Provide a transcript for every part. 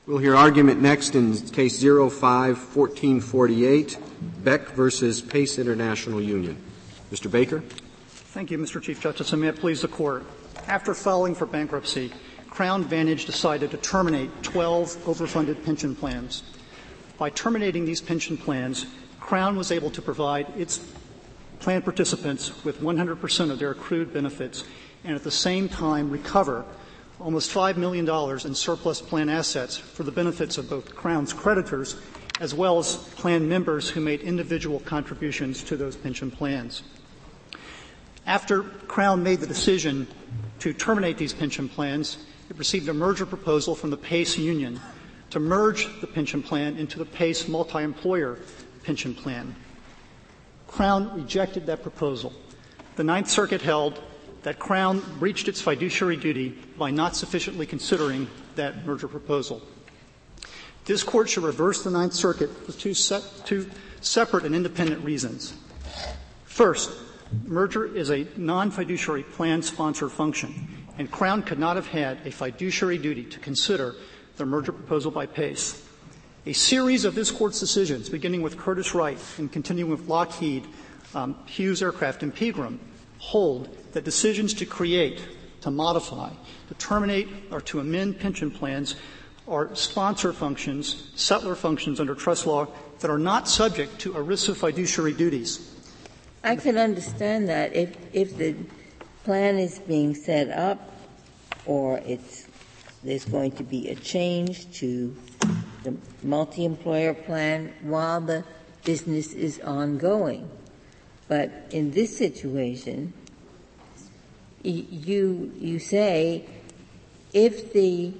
We'll hear argument next in Case 05-1448, Beck versus Pace International Union. Mr. Baker. Thank you, Mr. Chief Justice, and may it please the Court. After filing for bankruptcy, Crown Vantage decided to terminate 12 overfunded pension plans. By terminating these pension plans, Crown was able to provide its plan participants with 100% of their accrued benefits and at the same time recover almost $5 million in surplus plan assets for the benefits of both Crown's creditors as well as plan members who made individual contributions to those pension plans. After Crown made the decision to terminate these pension plans, it received a merger proposal from the PACE union to merge the pension plan into the PACE multi-employer pension plan. Crown rejected that proposal. The Ninth Circuit held that Crown breached its fiduciary duty by not sufficiently considering that merger proposal. This Court should reverse the Ninth Circuit for two separate and independent reasons. First, merger is a non-fiduciary plan sponsor function, and Crown could not have had a fiduciary duty to consider the merger proposal by PACE. A series of this Court's decisions, beginning with Curtiss-Wright and continuing with Lockheed, Hughes Aircraft, and Pegram, hold that decisions to create, to modify, to terminate, or to amend pension plans are sponsor functions, settler functions under trust law that are not subject to ERISA fiduciary duties. I can understand that if the plan is being set up or there's going to be a change to the multi-employer plan while the business is ongoing. But in this situation, you say if the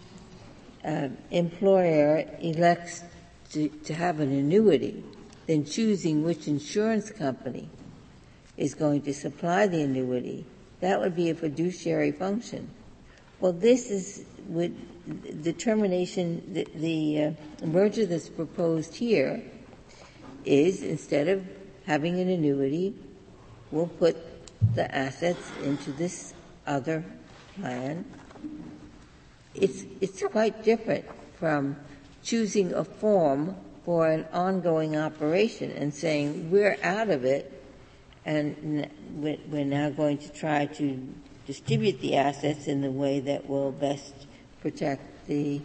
employer elects to have an annuity, then choosing which insurance company is going to supply the annuity, that would be a fiduciary function. Well, this is with the termination, the merger that's proposed here is instead of having an annuity, we'll put the assets into this other plan. It's quite different from choosing a form for an ongoing operation and saying we're out of it and we're now going to try to distribute the assets in the way that will best protect the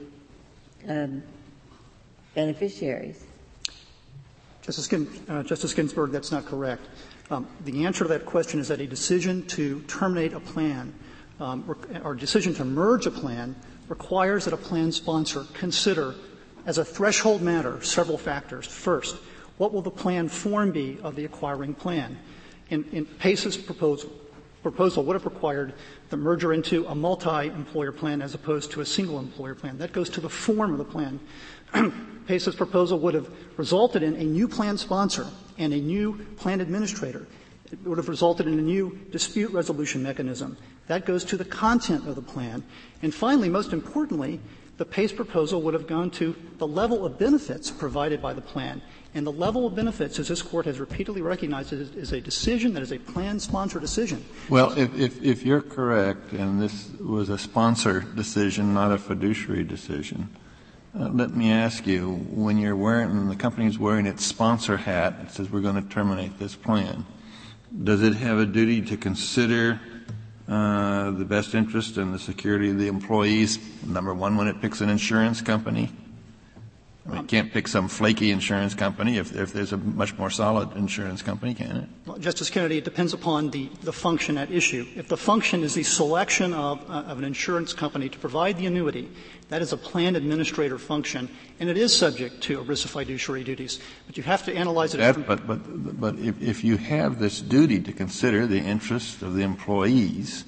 beneficiaries. Justice Ginsburg, that's not correct. The answer to that question is that a decision to terminate a plan or decision to merge a plan requires that a plan sponsor consider as a threshold matter several factors. First, what will the plan form be of the acquiring plan? In PACE's proposal would have required the merger into a multi-employer plan as opposed to a single-employer plan. That goes to the form of the plan. PACE's proposal would have resulted in a new plan sponsor and a new plan administrator. It would have resulted in a new dispute resolution mechanism. That goes to the content of the plan. And finally, most importantly, the PACE proposal would have gone to the level of benefits provided by the plan. And the level of benefits, as this Court has repeatedly recognized, is a decision that is a plan sponsor decision. Well, if you're correct, and this was a sponsor decision, not a fiduciary decision, let me ask you, when the company's wearing its sponsor hat, it says we're going to terminate this plan, does it have a duty to consider the best interest and the security of the employees, number one, when it picks an insurance company? I mean, it can't pick some flaky insurance company if there's a much more solid insurance company, can it? Well, Justice Kennedy, it depends upon the function at issue. If the function is the selection of an insurance company to provide the annuity, that is a plan administrator function, and it is subject to ERISA fiduciary duties. But you have to analyze it. But if you have this duty to consider the interests of the employees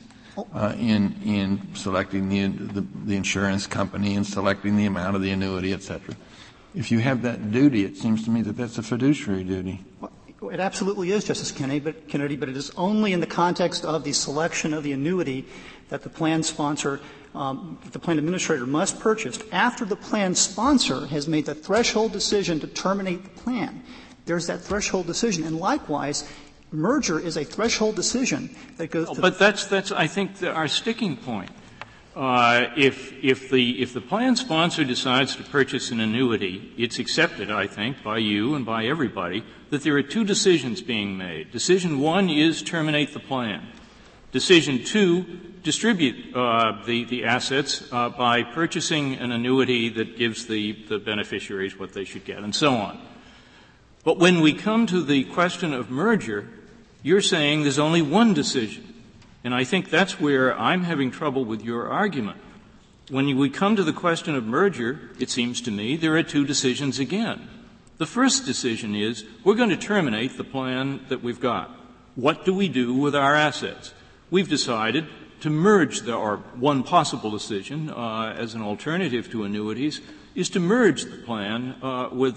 in selecting the insurance company and selecting the amount of the annuity, et cetera, if you have that duty, it seems to me that that's a fiduciary duty. Well, it absolutely is, Justice Kennedy, but it is only in the context of the selection of the annuity that the plan sponsor, the plan administrator must purchase after the plan sponsor has made the threshold decision to terminate the plan. There's that threshold decision. And likewise, merger is a threshold decision that goes to But that's I think our sticking point. If the plan sponsor decides to purchase an annuity, it's accepted, I think, by you and by everybody that there are two decisions being made. Decision one is terminate the plan. Decision two, distribute the assets by purchasing an annuity that gives the beneficiaries what they should get, and so on. But when we come to the question of merger, you're saying there's only one decision. And I think that's where I'm having trouble with your argument. When we come to the question of merger, it seems to me there are two decisions again. The first decision is we're going to terminate the plan that we've got. What do we do with our assets? We've decided to merge or one possible decision as an alternative to annuities is to merge the plan with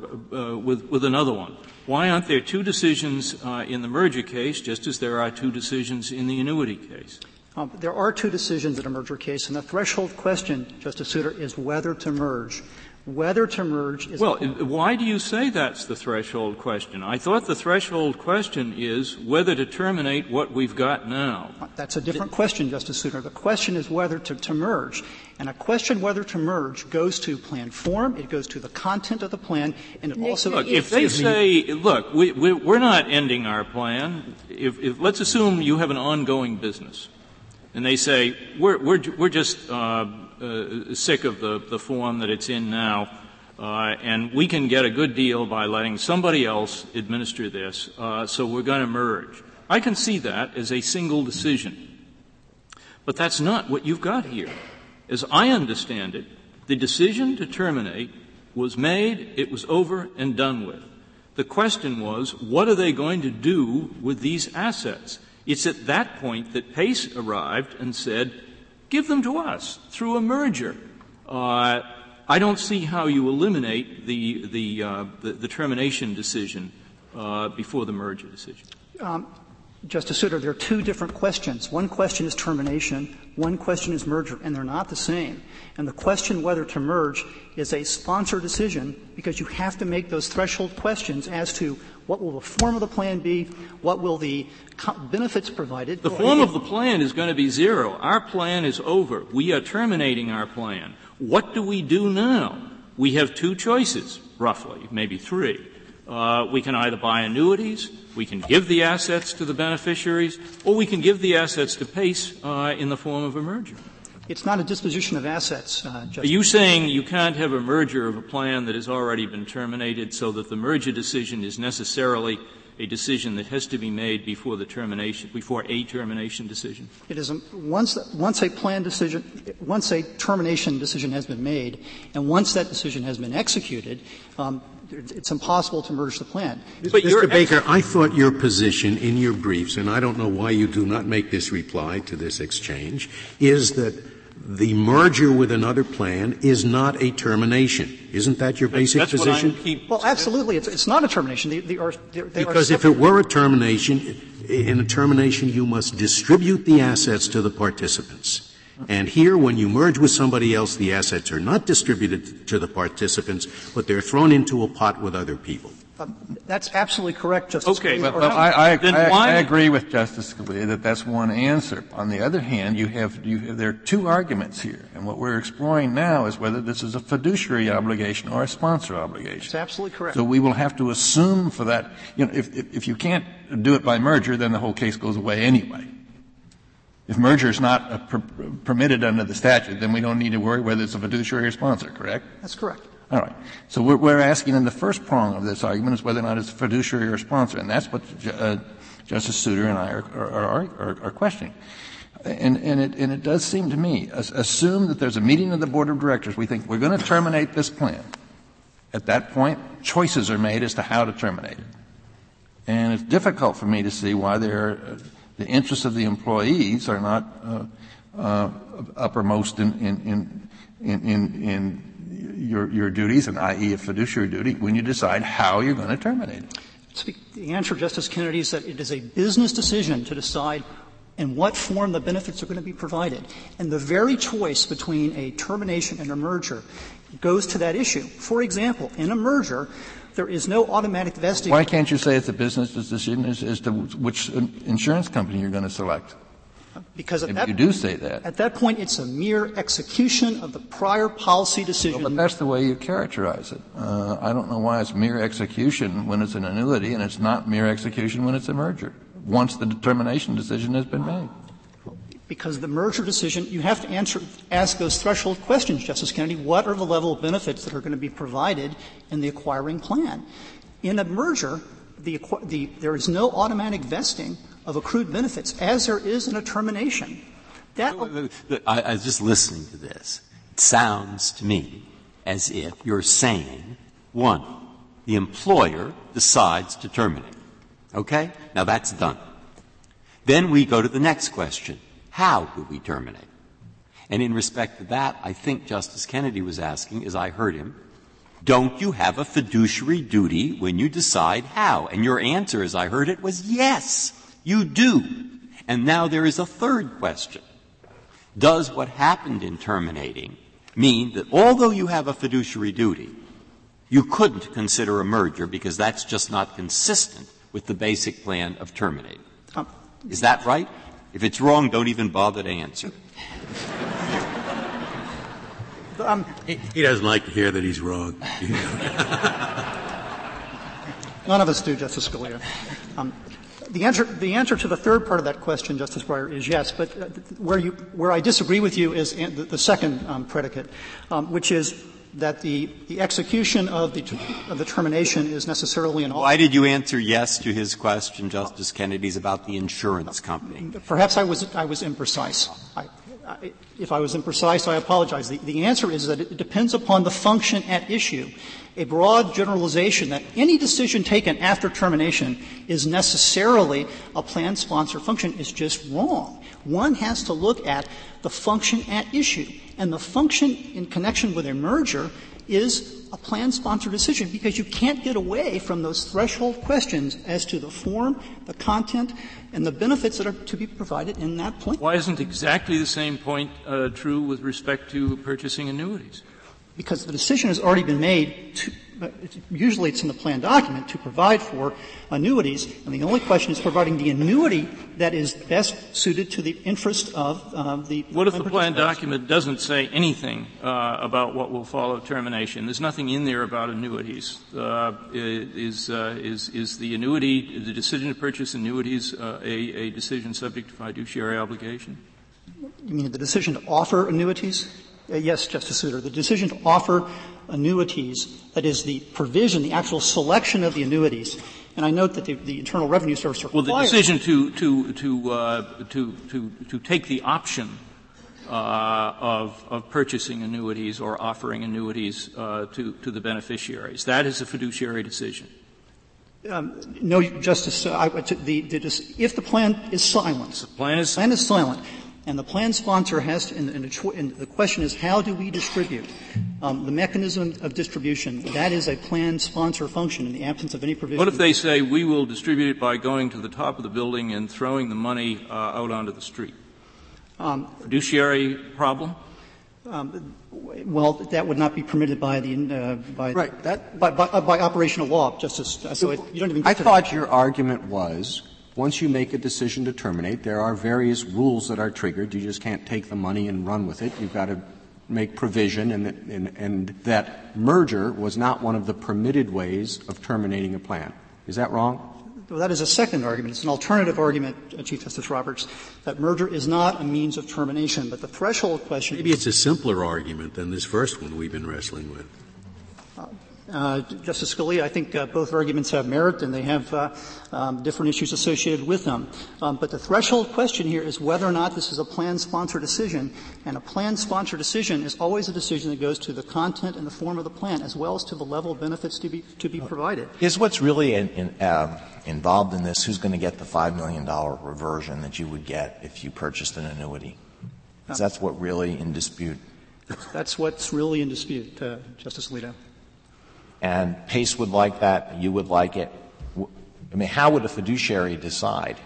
another one. Why aren't there two decisions in the merger case just as there are two decisions in the annuity case? There are two decisions in a merger case, and the threshold question, Justice Souter, is whether to merge. Whether to merge is — Well, why do you say that's the threshold question? I thought the threshold question is whether to terminate what we've got now. That's a different question, Justice Souter. The question is whether to merge. And a question whether to merge goes to plan form, it goes to the content of the plan, and it also — Look, if they say, look, we're not ending our plan, if let's assume you have an ongoing business, and they say, we're just sick of the form that it's in now, and we can get a good deal by letting somebody else administer this, so we're going to merge. I can see that as a single decision. But that's not what you've got here. As I understand it, the decision to terminate was made, it was over and done with. The question was, what are they going to do with these assets? It's at that point that Pace arrived and said, give them to us through a merger. I don't see how you eliminate the termination decision before the merger decision. Justice Souter, there are two different questions. One question is termination, one question is merger, and they're not the same. And the question whether to merge is a sponsor decision because you have to make those threshold questions as to what will the form of the plan be, what will the benefits provided. The form of the plan is going to be zero. Our plan is over. We are terminating our plan. What do we do now? We have two choices, roughly, maybe three. We can either buy annuities, we can give the assets to the beneficiaries, or we can give the assets to Pace in the form of a merger. It's not a disposition of assets, Justice. Are you saying you can't have a merger of a plan that has already been terminated so that the merger decision is necessarily a decision that has to be made before the termination, before a termination decision? It is once a plan decision, once a termination decision has been made, and once that decision has been executed, it's impossible to merge the plan. But Mr. Baker, I thought your position in your briefs, and I don't know why you do not make this reply to this exchange, is that the merger with another plan is not a termination. Isn't that your basic That's position? Well, absolutely. It's not a termination. Because if it were a termination, in a termination you must distribute the assets to the participants. And here, when you merge with somebody else, the assets are not distributed to the participants, but they're thrown into a pot with other people. That's absolutely correct, Justice Okay, Scalia. Well, I agree with Justice Scalia that that's one answer. On the other hand, there are two arguments here, and what we're exploring now is whether this is a fiduciary obligation or a sponsor obligation. That's absolutely correct. So we will have to assume for that, if you can't do it by merger, then the whole case goes away anyway. If merger is not permitted under the statute, then we don't need to worry whether it's a fiduciary or sponsor, correct? That's correct. All right. So we're asking in the first prong of this argument is whether or not it's a fiduciary or a sponsor, and that's what Justice Souter and I are questioning. And it does seem to me, assume that there's a meeting of the board of directors. We think we're going to terminate this plan. At that point, choices are made as to how to terminate it. And it's difficult for me to see why the interests of the employees are not uppermost in your duties, and i.e. a fiduciary duty, when you decide how you're going to terminate it. The answer, Justice Kennedy, is that it is a business decision to decide in what form the benefits are going to be provided. And the very choice between a termination and a merger goes to that issue. For example, in a merger, there is no automatic vesting. Why can't you say it's a business decision as to which insurance company you're going to select? Because You do say that. At that point, it's a mere execution of the prior policy decision. Well, but that's the way you characterize it. I don't know why it's mere execution when it's an annuity and it's not mere execution when it's a merger, once the determination decision has been made. Because the merger decision, you have to ask those threshold questions, Justice Kennedy. What are the level of benefits that are going to be provided in the acquiring plan? In a merger, there is no automatic vesting of accrued benefits, as there is in a termination. I was just listening to this. It sounds to me as if you're saying, one, the employer decides to terminate. Okay? Now that's done. Then we go to the next question. How do we terminate? And in respect to that, I think Justice Kennedy was asking, as I heard him, don't you have a fiduciary duty when you decide how? And your answer, as I heard it, was yes, you do. And now there is a third question. Does what happened in terminating mean that although you have a fiduciary duty, you couldn't consider a merger because that's just not consistent with the basic plan of terminating? Is that right? If it's wrong, don't even bother to answer. He doesn't like to hear that he's wrong. None of us do, Justice Scalia. The answer to the third part of that question, Justice Breyer, is yes. But where I disagree with you is the second predicate, which is that the execution of the termination is necessarily an. Why did you answer yes to his question, Justice Kennedy's, about the insurance company? Perhaps I was imprecise. If I was imprecise, I apologize. The answer is that it depends upon the function at issue. A broad generalization that any decision taken after termination is necessarily a plan sponsor function is just wrong. One has to look at the function at issue. And the function in connection with a merger is a plan sponsor decision because you can't get away from those threshold questions as to the form, the content, and the benefits that are to be provided in that plan. Why isn't exactly the same point true with respect to purchasing annuities? Because the decision has already been made usually it's in the plan document, to provide for annuities, and the only question is providing the annuity that is best suited to the interest of the. What if the plan document doesn't say anything about what will follow termination? There's nothing in there about annuities. Is the annuity, the decision to purchase annuities, a decision subject to fiduciary obligation? You mean the decision to offer annuities? Yes, Justice Souter. The decision to offer annuities, that is the provision, the actual selection of the annuities. And I note that the Internal Revenue Service requires. Well, the decision to take the option of purchasing annuities or offering annuities to the beneficiaries, that is a fiduciary decision. No, Justice. If the plan is silent, the plan is silent. And the plan sponsor has to, and the question is, how do we distribute? The mechanism of distribution, that is a plan sponsor function in the absence of any provision. What if they say, we will distribute it by going to the top of the building and throwing the money out onto the street? Fiduciary problem? Well, that would not be permitted by the, by operational law, Justice. So you don't even get I to thought that. your argument was, once you make a decision to terminate, there are various rules that are triggered. You just can't take the money and run with it. You've got to make provision, and that merger was not one of the permitted ways of terminating a plan. Is that wrong? Well, that is a second argument. It's an alternative argument, Chief Justice Roberts, that merger is not a means of termination. But the threshold question. Maybe it's a simpler argument than this first one we've been wrestling with. Justice Scalia, I think both arguments have merit and they have different issues associated with them. But the threshold question here is whether or not this is a plan sponsor decision. And a plan sponsor decision is always a decision that goes to the content and the form of the plan, as well as to the level of benefits to be provided. Is what's really involved in this who's going to get the $5 million reversion that you would get if you purchased an annuity? Is that what really in dispute? That's what's really in dispute, Justice Alito. And Pace would like that, you would like it. I mean, how would a fiduciary decide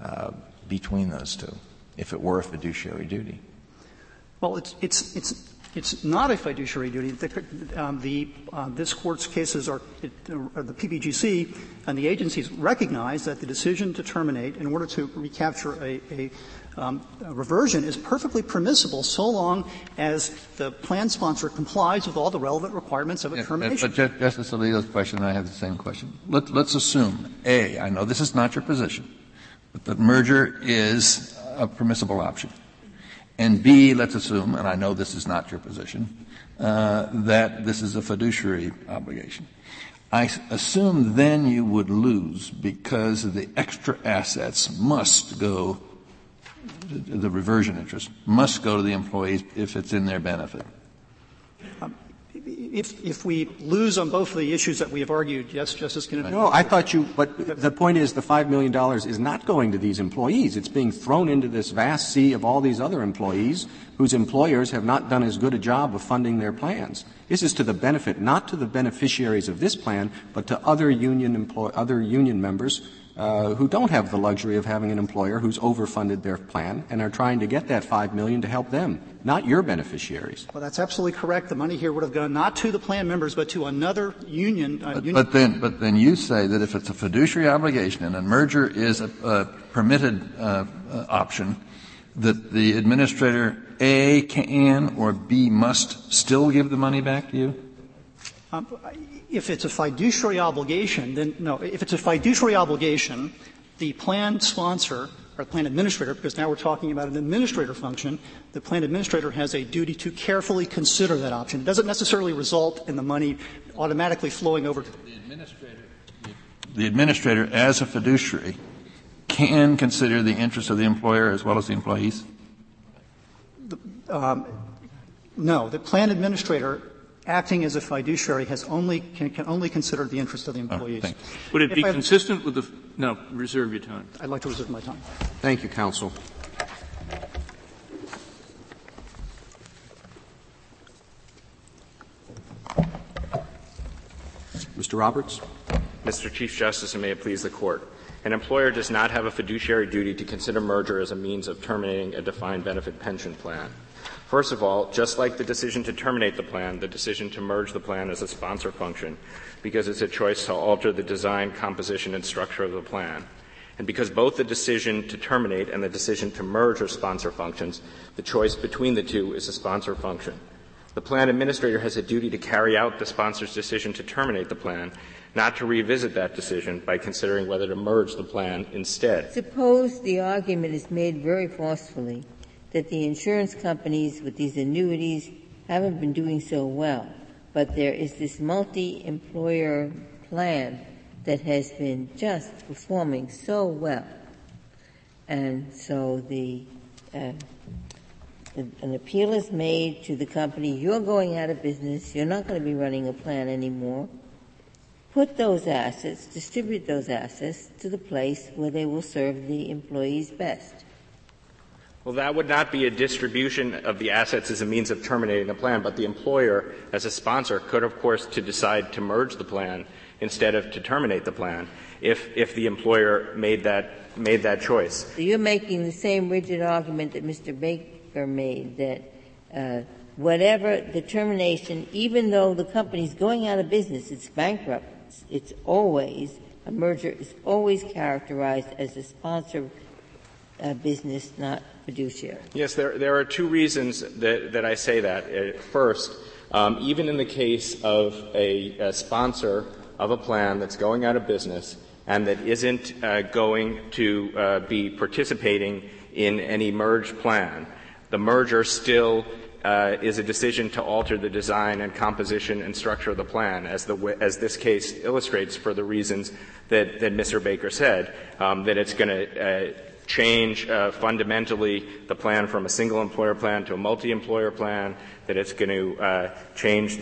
between those two if it were a fiduciary duty? Well, it's It's not a fiduciary duty. This Court's cases are the PBGC and the agencies recognize that the decision to terminate in order to recapture a reversion is perfectly permissible so long as the plan sponsor complies with all the relevant requirements of a termination. But Justice Alito's question, I have the same question. Let's assume, A, I know this is not your position, but the merger is a permissible option. And B, let's assume, and I know this is not your position, that this is a fiduciary obligation. I assume then you would lose because the extra assets must go, the reversion interest must go to the employees if it's in their benefit. If we lose on both of the issues that we have argued, yes, Justice Kennedy. No, I thought but the point is the $5 million is not going to these employees. It's being thrown into this vast sea of all these other employees whose employers have not done as good a job of funding their plans. This is to the benefit, not to the beneficiaries of this plan, but to other union members who don't have the luxury of having an employer who's overfunded their plan and are trying to get that $5 million to help them, not your beneficiaries. Well, that's absolutely correct. The money here would have gone not to the plan members, but to another union. But then you say that if it's a fiduciary obligation and a merger is a permitted option, that the administrator A can or B must still give the money back to you? If it's a fiduciary obligation, then no. If it's a fiduciary obligation, the plan sponsor or plan administrator, because now we're talking about an administrator function, the plan administrator has a duty to carefully consider that option. It doesn't necessarily result in the money automatically flowing over to the administrator as a fiduciary can consider the interests of the employer as well as the employees? No. The plan administrator acting as a fiduciary can only consider the interest of the employees. Would it be consistent with no, reserve your time. I'd like to reserve my time. Thank you, counsel. Mr. Roberts. Mr. Chief Justice, and may it please the Court. An employer does not have a fiduciary duty to consider merger as a means of terminating a defined benefit pension plan. First of all, just like the decision to terminate the plan, the decision to merge the plan is a sponsor function because it's a choice to alter the design, composition, and structure of the plan. And because both the decision to terminate and the decision to merge are sponsor functions, the choice between the two is a sponsor function. The plan administrator has a duty to carry out the sponsor's decision to terminate the plan, not to revisit that decision by considering whether to merge the plan instead. Suppose the argument is made very forcefully that the insurance companies with these annuities haven't been doing so well, but there is this multi-employer plan that has been just performing so well. And so an appeal is made to the company, you're going out of business, you're not going to be running a plan anymore. Put those assets, distribute those assets to the place where they will serve the employees best. Well, that would not be a distribution of the assets as a means of terminating the plan, but the employer, as a sponsor, could, of course, to decide to merge the plan instead of to terminate the plan if the employer made that choice. So you're making the same rigid argument that Mr. Baker made, that whatever the termination, even though the company's going out of business, it's bankrupt, it's always, a merger is always characterized as a sponsor business, not fiduciary. Yes, there are two reasons that I say that. First, even in the case of a sponsor of a plan that's going out of business and that isn't going to be participating in any merged plan, the merger still is a decision to alter the design and composition and structure of the plan, as this case illustrates for the reasons that Mr. Baker said, that it's going to change fundamentally the plan from a single employer plan to a multi-employer plan, that it's going to change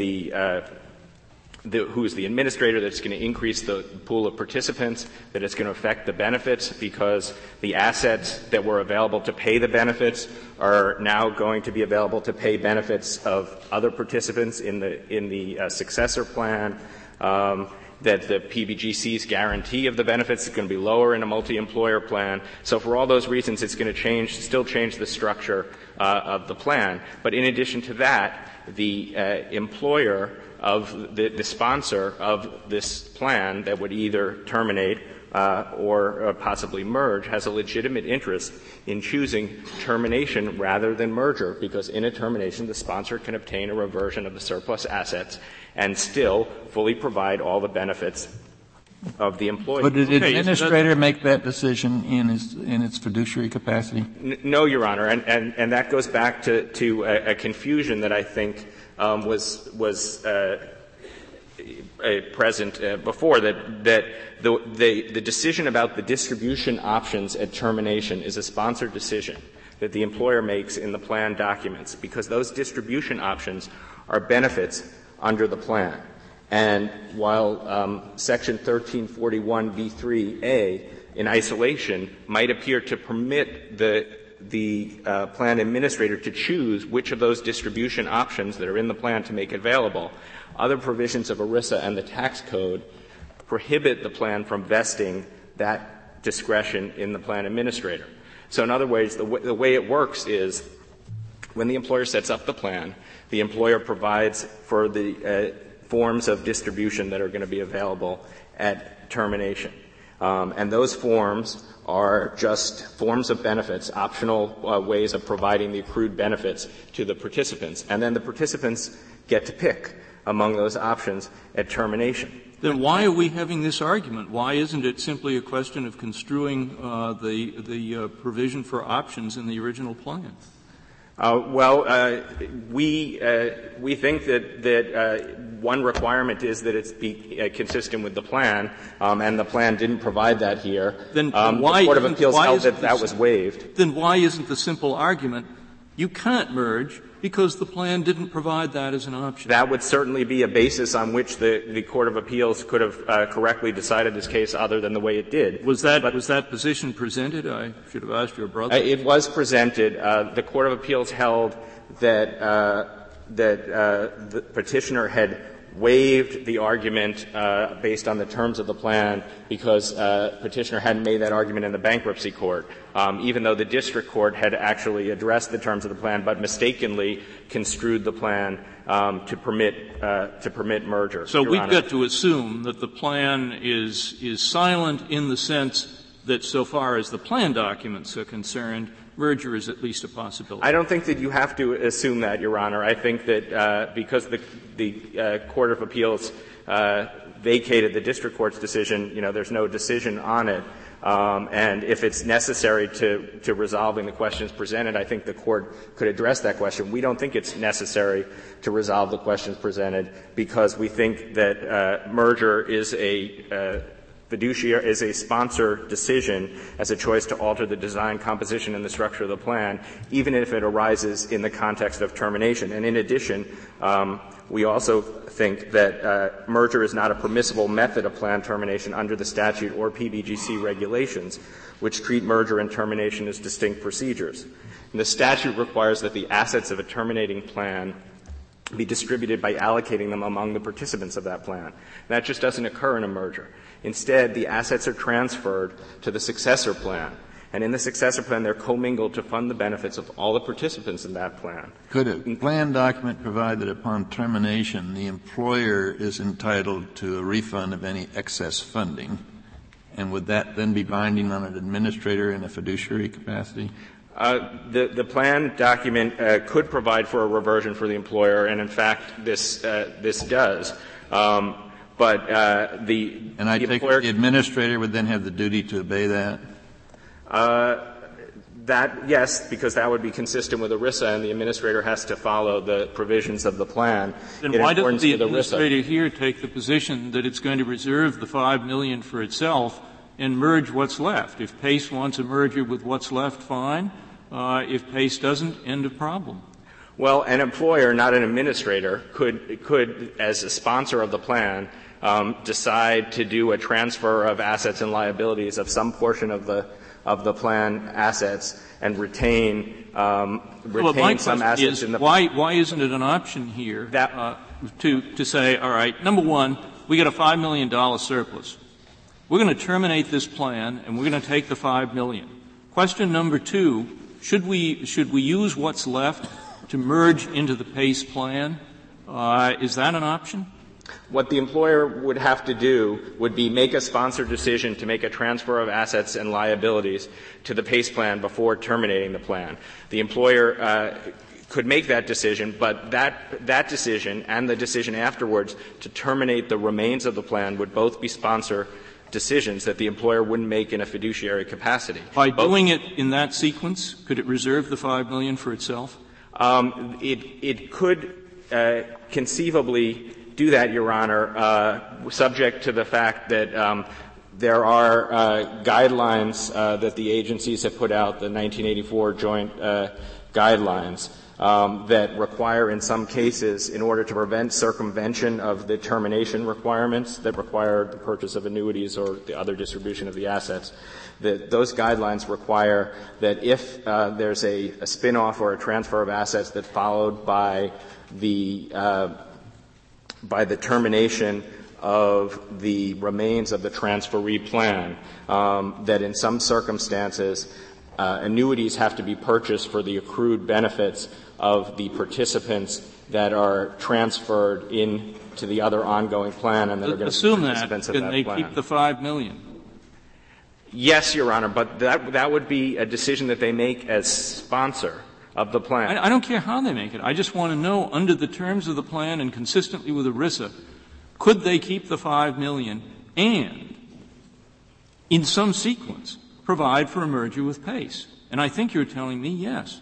who's the administrator, that it's going to increase the pool of participants, that it's going to affect the benefits because the assets that were available to pay the benefits are now going to be available to pay benefits of other participants in the successor plan. that the PBGC's guarantee of the benefits is going to be lower in a multi-employer plan. So for all those reasons, it's going to still change the structure of the plan. But in addition to that, the employer of the sponsor of this plan that would either terminate or possibly merge has a legitimate interest in choosing termination rather than merger, because in a termination the sponsor can obtain a reversion of the surplus assets and still fully provide all the benefits of the employee. But did the administrator make that decision in its fiduciary capacity? No, Your Honor, and that goes back to a confusion that I think was present before, that the decision about the distribution options at termination is a sponsored decision that the employer makes in the plan documents, because those distribution options are benefits under the plan. And while Section 1341b3a in isolation might appear to permit the plan administrator to choose which of those distribution options that are in the plan to make available, other provisions of ERISA and the tax code prohibit the plan from vesting that discretion in the plan administrator. So in other words, the way it works is when the employer sets up the plan, the employer provides for the forms of distribution that are going to be available at termination. And those forms are just forms of benefits, optional ways of providing the accrued benefits to the participants. And then the participants get to pick among those options at termination. Then why are we having this argument? Why isn't it simply a question of construing the provision for options in the original plan? We think that one requirement is that it's be consistent with the plan, and the plan didn't provide that here. Then why the Court of Appeals held that was waived. Then why isn't the simple argument you can't merge because the plan didn't provide that as an option? That would certainly be a basis on which the Court of Appeals could have correctly decided this case other than the way it did. Was that position presented? I should have asked your brother. It was presented. The Court of Appeals held that the petitioner had waived the argument based on the terms of the plan because petitioner hadn't made that argument in the bankruptcy court, even though the district court had actually addressed the terms of the plan but mistakenly construed the plan to permit merger. So we've got to assume that the plan is silent in the sense that so far as the plan documents are concerned, merger is at least a possibility. I don't think that you have to assume that, Your Honor. I think that because the Court of Appeals vacated the district court's decision, there's no decision on it. And if it's necessary to resolving the questions presented, I think the court could address that question. We don't think it's necessary to resolve the questions presented because we think that merger is a fiduciary is a sponsor decision as a choice to alter the design, composition, and the structure of the plan, even if it arises in the context of termination. And in addition, we also think that merger is not a permissible method of plan termination under the statute or PBGC regulations, which treat merger and termination as distinct procedures. And the statute requires that the assets of a terminating plan be distributed by allocating them among the participants of that plan. That just doesn't occur in a merger. Instead, the assets are transferred to the successor plan. And in the successor plan, they're commingled to fund the benefits of all the participants in that plan. Could a plan document provide that upon termination, the employer is entitled to a refund of any excess funding? And would that then be binding on an administrator in a fiduciary capacity? The plan document could provide for a reversion for the employer, and in fact, this does. But the and I think the administrator would then have the duty to obey that. Yes, because that would be consistent with ERISA, and the administrator has to follow the provisions of the plan. Then why doesn't the administrator here take the position that it's going to reserve the $5 million for itself and merge what's left? If Pace wants a merger with what's left, fine. If Pace doesn't, end of problem. Well, an employer, not an administrator, could, as a sponsor of the plan, decide to do a transfer of assets and liabilities of some portion of the plan assets and retain some assets in the plan. Why isn't it an option here to say, all right, number one, we got a $5 million surplus. We're going to terminate this plan, and we're going to take the $5 million. Question number 2, should we use what's left to merge into the PACE plan? Is that an option? What the employer would have to do would be make a sponsored decision to make a transfer of assets and liabilities to the PACE plan before terminating the plan. The employer could make that decision, but that decision and the decision afterwards to terminate the remains of the plan would both be sponsor decisions that the employer wouldn't make in a fiduciary capacity. By doing it in that sequence, could it reserve the $5 million for itself? It could conceivably do that, Your Honor, subject to the fact that there are guidelines that the agencies have put out, the 1984 joint guidelines, that require in some cases, in order to prevent circumvention of the termination requirements that require the purchase of annuities or the other distribution of the assets, that those guidelines require that if there's a spin-off or a transfer of assets that followed by the termination of the remains of the transferee plan, that in some circumstances annuities have to be purchased for the accrued benefits of the participants that are transferred into the other ongoing plan and that are going to be participants of that plan. Assume that. Can they keep the $5 million? Yes, Your Honor, but that would be a decision that they make as sponsor of the plan. I don't care how they make it. I just want to know, under the terms of the plan and consistently with ERISA, could they keep the $5 million and, in some sequence, provide for a merger with PACE? And I think you're telling me yes.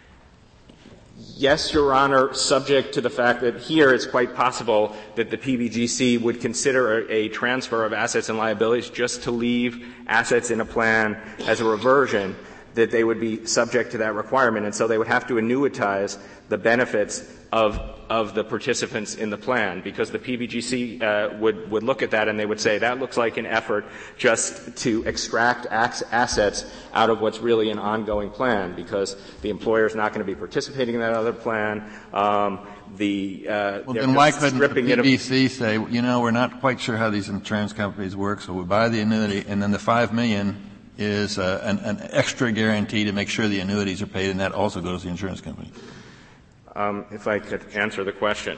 Yes, Your Honor, subject to the fact that here it's quite possible that the PBGC would consider a transfer of assets and liabilities just to leave assets in a plan as a reversion, that they would be subject to that requirement. And so they would have to annuitize the benefits of the participants in the plan, because the PBGC would look at that and they would say that looks like an effort just to extract assets out of what's really an ongoing plan, because the employer is not going to be participating in that other plan. Then why couldn't the PBGC say, we're not quite sure how these insurance companies work, so we buy the annuity, and then the $5 million is an extra guarantee to make sure the annuities are paid, and that also goes to the insurance company? If I could answer the question.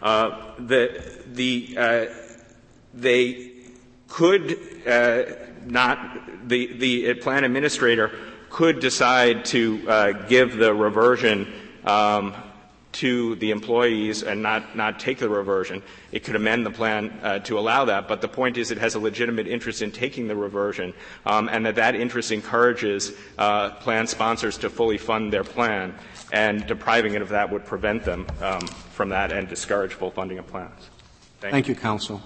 They could not, the plan administrator could decide to give the reversion to the employees and not take the reversion. It could amend the plan to allow that, but the point is it has a legitimate interest in taking the reversion, and that interest encourages plan sponsors to fully fund their plan, and depriving it of that would prevent them from that and discourage full funding of plans. Thank you, counsel.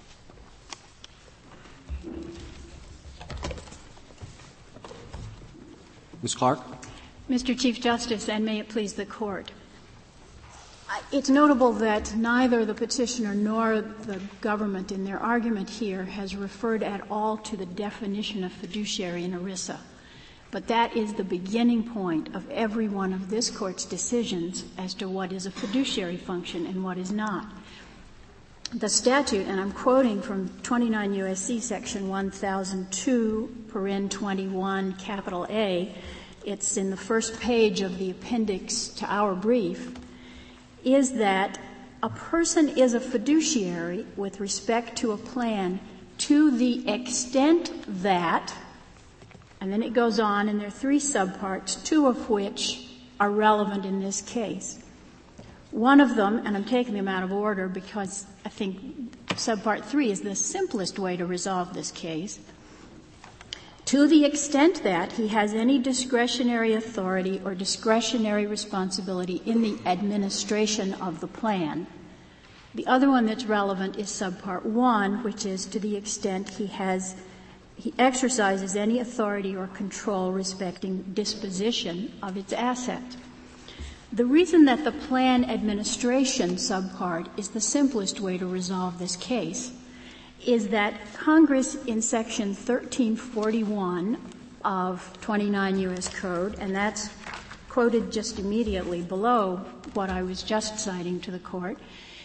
Ms. Clark. Mr. Chief Justice, and may it please the Court. It's notable that neither the petitioner nor the government in their argument here has referred at all to the definition of fiduciary in ERISA. But that is the beginning point of every one of this Court's decisions as to what is a fiduciary function and what is not. The statute, and I'm quoting from 29 U.S.C. Section 1002, paren 21, capital A, it's in the first page of the appendix to our brief, is that a person is a fiduciary with respect to a plan to the extent that, and then it goes on, and there are three subparts, two of which are relevant in this case. One of them, and I'm taking them out of order because I think subpart 3 is the simplest way to resolve this case, to the extent that he has any discretionary authority or discretionary responsibility in the administration of the plan. The other one that's relevant is subpart 1, which is to the extent he exercises any authority or control respecting disposition of its asset. The reason that the plan administration subpart is the simplest way to resolve this case is that Congress in Section 1341 of 29 U.S. Code, and that's quoted just immediately below what I was just citing to the Court,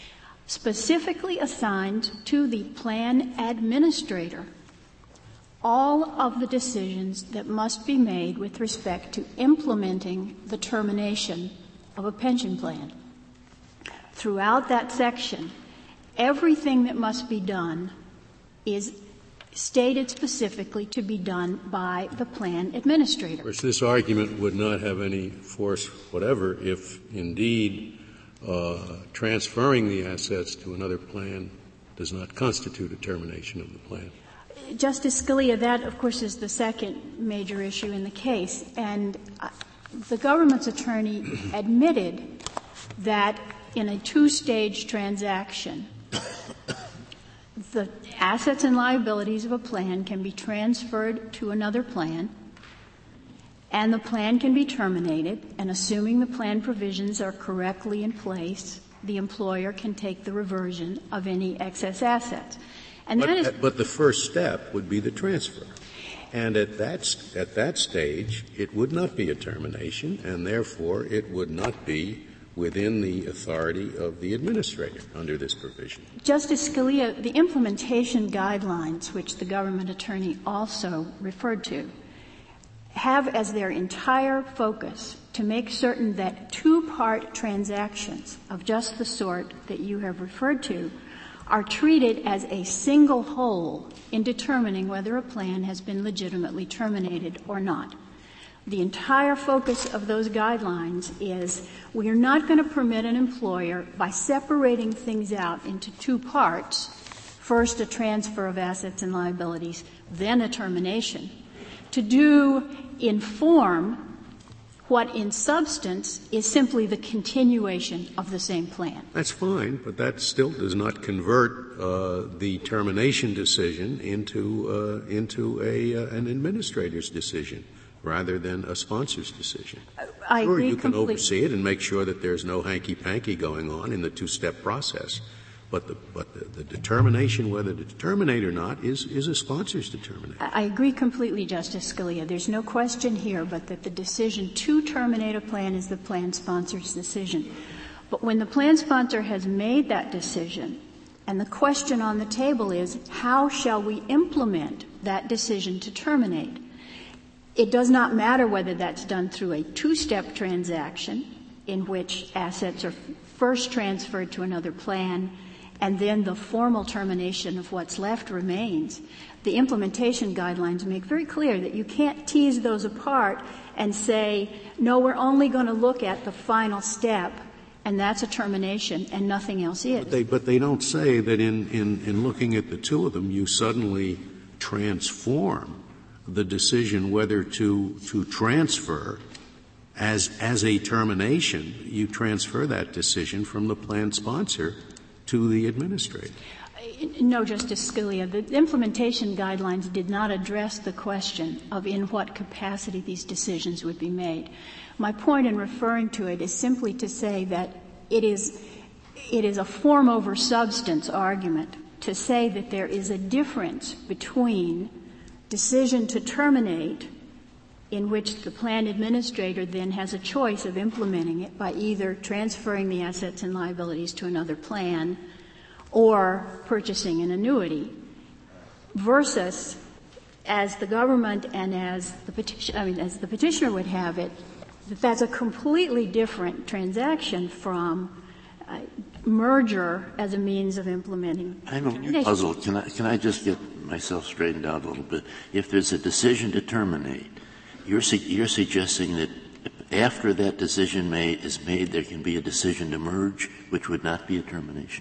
specifically assigned to the plan administrator all of the decisions that must be made with respect to implementing the termination of a pension plan. Throughout that section, everything that must be done is stated specifically to be done by the plan administrator. Of course, this argument would not have any force whatever if indeed transferring the assets to another plan does not constitute a termination of the plan. Justice Scalia, that, of course, is the second major issue in the case. And the government's attorney admitted that in a two-stage transaction, the assets and liabilities of a plan can be transferred to another plan, and the plan can be terminated, and assuming the plan provisions are correctly in place, the employer can take the reversion of any excess assets. And but the first step would be the transfer. And at that stage, it would not be a termination, and therefore it would not be within the authority of the administrator under this provision. Justice Scalia, the implementation guidelines, which the government attorney also referred to, have as their entire focus to make certain that two-part transactions of just the sort that you have referred to are treated as a single whole in determining whether a plan has been legitimately terminated or not. The entire focus of those guidelines is we are not going to permit an employer, by separating things out into two parts, first a transfer of assets and liabilities, then a termination, to inform what in substance is simply the continuation of the same plan. That's fine, but that still does not convert the termination decision into an administrator's decision rather than a sponsor's decision. I sure, agree you can completely. oversee it and make sure that there's no hanky-panky going on in the two-step process. But the determination whether to terminate or not is a sponsor's determination. I agree completely, Justice Scalia. There's no question here but that the decision to terminate a plan is the plan sponsor's decision. But when the plan sponsor has made that decision, and the question on the table is, how shall we implement that decision to terminate? It does not matter whether that's done through a two-step transaction in which assets are first transferred to another plan and then the formal termination of what's left remains. The implementation guidelines make very clear that you can't tease those apart and say, no, we're only going to look at the final step, and that's a termination, and nothing else is. But they don't say that in looking at the two of them, you suddenly transform the decision whether to transfer as a termination. You transfer that decision from the plan sponsor to the administrator. No, Justice Scalia. The implementation guidelines did not address the question of in what capacity these decisions would be made. My point in referring to it is simply to say that it is a form over substance argument to say that there is a difference between decision to terminate, in which the plan administrator then has a choice of implementing it by either transferring the assets and liabilities to another plan or purchasing an annuity, versus, as the government and as the petitioner would have it, that's a completely different transaction from merger as a means of implementing. I'm puzzled. Can I just get myself straightened out a little bit? If there's a decision to terminate, you're suggesting that after that decision is made, there can be a decision to merge, which would not be a termination?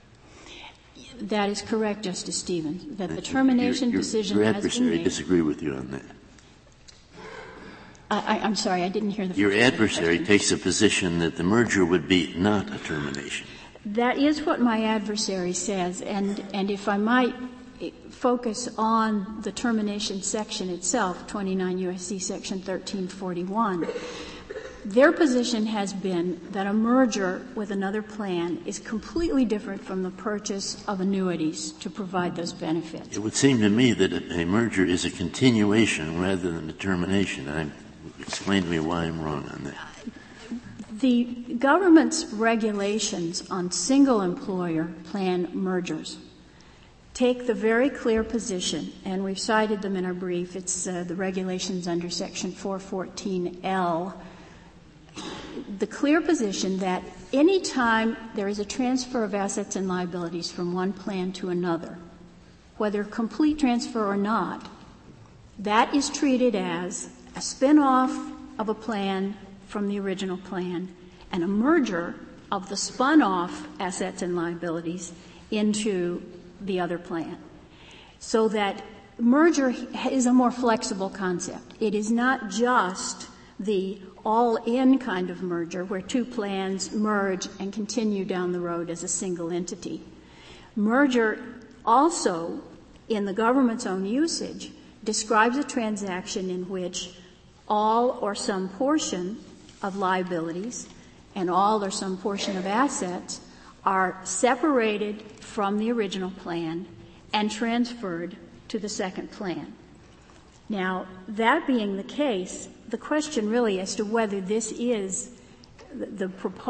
That is correct, Justice Stevens, that the termination decision has been made. Your adversary disagree with you on that. I'm sorry, I didn't hear the Your adversary takes a position that the merger would be not a termination. That is what my adversary says, and if I might focus on the termination section itself, 29 U.S.C. Section 1341, their position has been that a merger with another plan is completely different from the purchase of annuities to provide those benefits. It would seem to me that a merger is a continuation rather than a termination. Explain to me why I'm wrong on that. The government's regulations on single-employer plan mergers take the very clear position, and we've cited them in our brief. It's the regulations under Section 414L. The clear position that any time there is a transfer of assets and liabilities from one plan to another, whether complete transfer or not, that is treated as a spin-off of a plan from the original plan and a merger of the spun-off assets and liabilities into the other plan. So that merger is a more flexible concept. It is not just the all-in kind of merger where two plans merge and continue down the road as a single entity. Merger also, in the government's own usage, describes a transaction in which all or some portion of liabilities and all or some portion of assets are separated from the original plan and transferred to the second plan. Now, that being the case, the question really as to whether this is the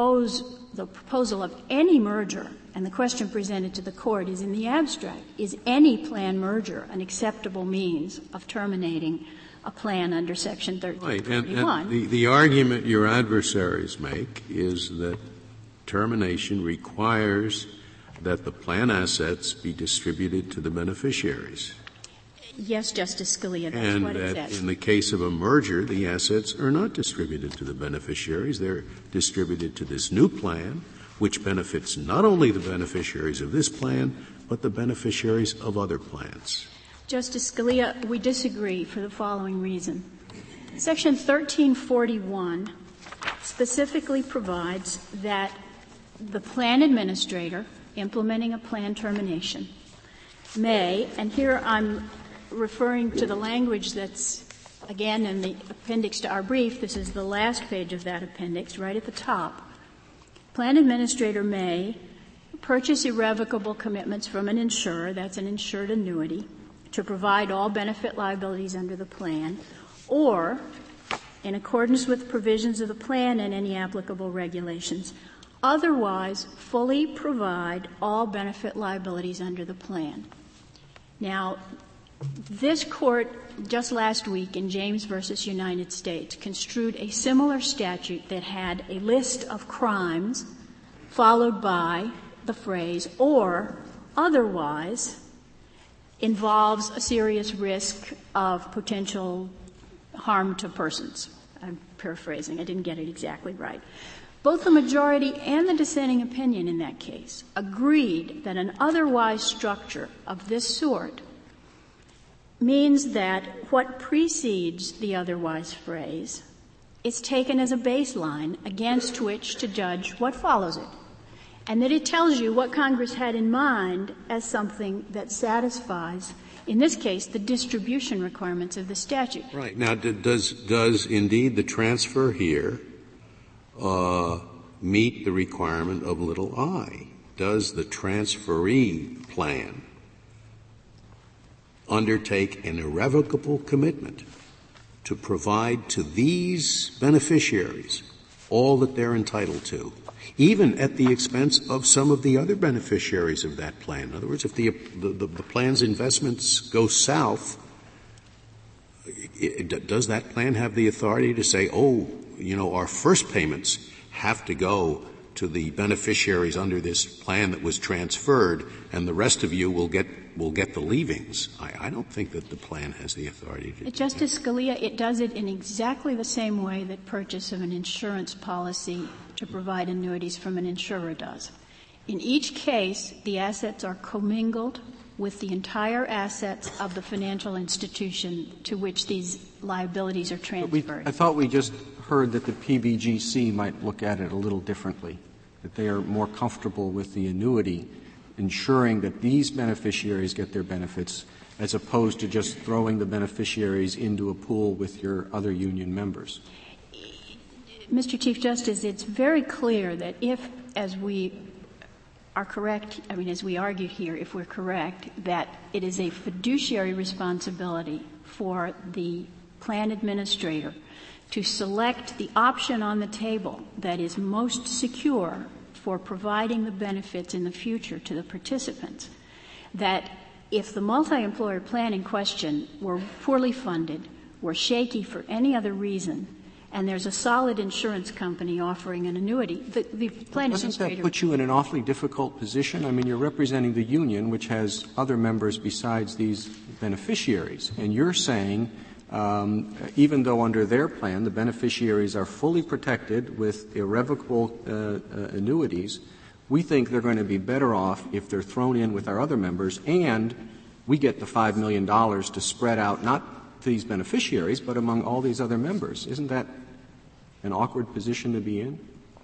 proposal of any merger, and the question presented to the Court is in the abstract, is any plan merger an acceptable means of terminating a plan under Section 1341? Right. And the argument your adversaries make is that termination requires that the plan assets be distributed to the beneficiaries. Yes, Justice Scalia, that's what it says. And that in the case of a merger, the assets are not distributed to the beneficiaries. They're distributed to this new plan, which benefits not only the beneficiaries of this plan, but the beneficiaries of other plans. Justice Scalia, we disagree for the following reason. Section 1341 specifically provides that the plan administrator implementing a plan termination may, and here I'm referring to the language that's, again, in the appendix to our brief. This is the last page of that appendix, right at the top. Plan administrator may purchase irrevocable commitments from an insurer, that's an insured annuity, to provide all benefit liabilities under the plan, or, in accordance with provisions of the plan and any applicable regulations, otherwise fully provide all benefit liabilities under the plan. Now, this Court, just last week in James versus United States, construed a similar statute that had a list of crimes followed by the phrase, or otherwise involves a serious risk of potential harm to persons. I'm paraphrasing. I didn't get it exactly right. Both the majority and the dissenting opinion in that case agreed that an otherwise structure of this sort means that what precedes the otherwise phrase is taken as a baseline against which to judge what follows it, and that it tells you what Congress had in mind as something that satisfies, in this case, the distribution requirements of the statute. Right. Now, does indeed the transfer here meet the requirement of little I? Does the transferee plan undertake an irrevocable commitment to provide to these beneficiaries all that they're entitled to, even at the expense of some of the other beneficiaries of that plan? In other words, if the plan's investments go south, does that plan have the authority to say, our first payments have to go to the beneficiaries under this plan that was transferred, and the rest of you will get the leavings? I don't think that the plan has the authority to do that. Justice Scalia, it does it in exactly the same way that purchase of an insurance policy to provide annuities from an insurer does. In each case, the assets are commingled with the entire assets of the financial institution to which these liabilities are transferred. I thought we just heard that the PBGC might look at it a little differently, that they are more comfortable with the annuity ensuring that these beneficiaries get their benefits as opposed to just throwing the beneficiaries into a pool with your other union members. Mr. Chief Justice, it's very clear that if, as we are correct, as we argued here, if we're correct, that it is a fiduciary responsibility for the plan administrator to select the option on the table that is most secure for providing the benefits in the future to the participants, that if the multi-employer plan in question were poorly funded, were shaky for any other reason, and there's a solid insurance company offering an annuity, the plan Doesn't that put you in an awfully difficult position? I mean, you're representing the union, which has other members besides these beneficiaries, and you're saying even though under their plan the beneficiaries are fully protected with irrevocable annuities, we think they're going to be better off if they're thrown in with our other members, and we get the $5 million to spread out not to these beneficiaries but among all these other members. Isn't that an awkward position to be in?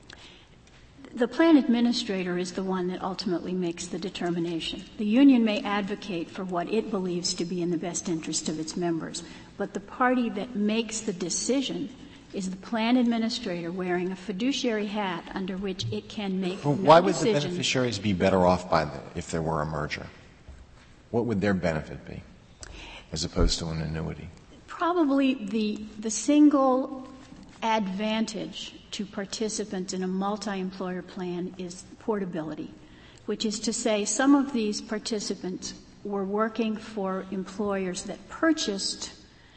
The plan administrator is the one that ultimately makes the determination. The union may advocate for what it believes to be in the best interest of its members, but the party that makes the decision is the plan administrator wearing a fiduciary hat under which it can make no why would decision. the beneficiaries be better off if there were a merger? What would their benefit be as opposed to an annuity? Probably the single advantage to participants in a multi-employer plan is portability, which is to say some of these participants were working for employers that purchased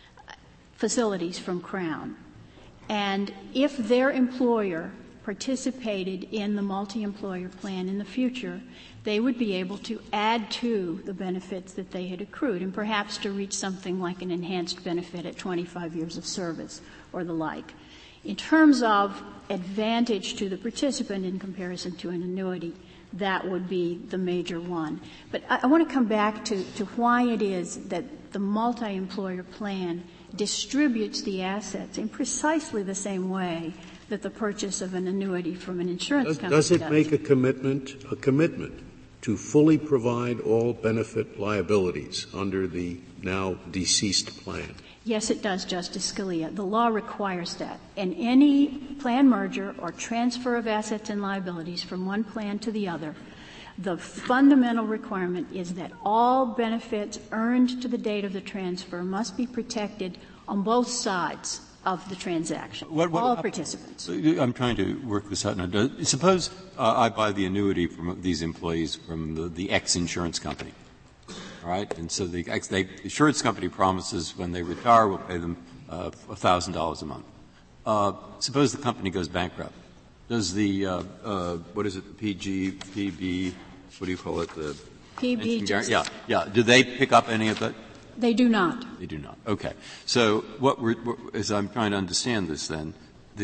facilities from Crown. And if their employer participated in the multi-employer plan in the future, they would be able to add to the benefits that they had accrued and perhaps to reach something like an enhanced benefit at 25 years of service or the like. In terms of advantage to the participant in comparison to an annuity, that would be the major one. But I want to come back to why it is that the multi-employer plan distributes the assets in precisely the same way that the purchase of an annuity from an insurance company does. Does it make a commitment to fully provide all benefit liabilities under the now deceased plan? Yes, it does, Justice Scalia. The law requires that. And any plan merger or transfer of assets and liabilities from one plan to the other, the fundamental requirement is that all benefits earned to the date of the transfer must be protected on both sides of the transaction, all participants. I'm trying to work this out now. Suppose I buy the annuity from these employees from the X insurance company. All right? And so the insurance company promises when they retire we'll pay them $1,000 a month. Suppose the company goes bankrupt. Does the what is it, the PB, what do you call it? The PB. Yeah. Do they pick up any of that? They do not. They do not. Okay. So as I'm trying to understand this then,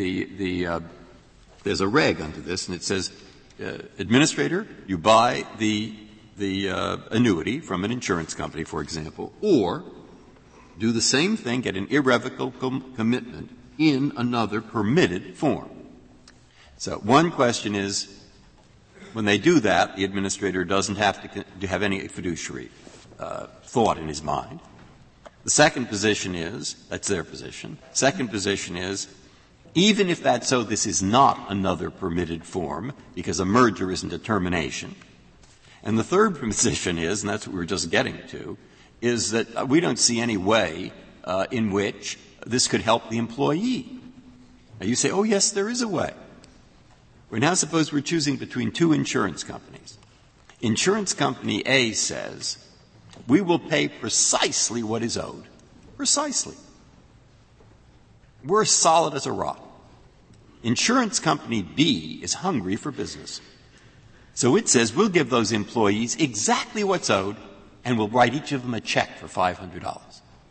there's a reg under this, and it says, administrator, you buy the annuity from an insurance company, for example, or do the same thing, get an irrevocable commitment in another permitted form. So one question is, when they do that, the administrator doesn't have to have any fiduciary thought in his mind. The second position is, that's their position, second position is, even if that's so, this is not another permitted form, because a merger isn't a termination. And the third position is, and that's what we were just getting to, is that we don't see any way in which this could help the employee. Now you say, oh yes, there is a way. Well, now suppose we're choosing between two insurance companies. Insurance company A says, we will pay precisely what is owed. Precisely. We're solid as a rock. Insurance company B is hungry for business. So it says we'll give those employees exactly what's owed, and we'll write each of them a check for $500.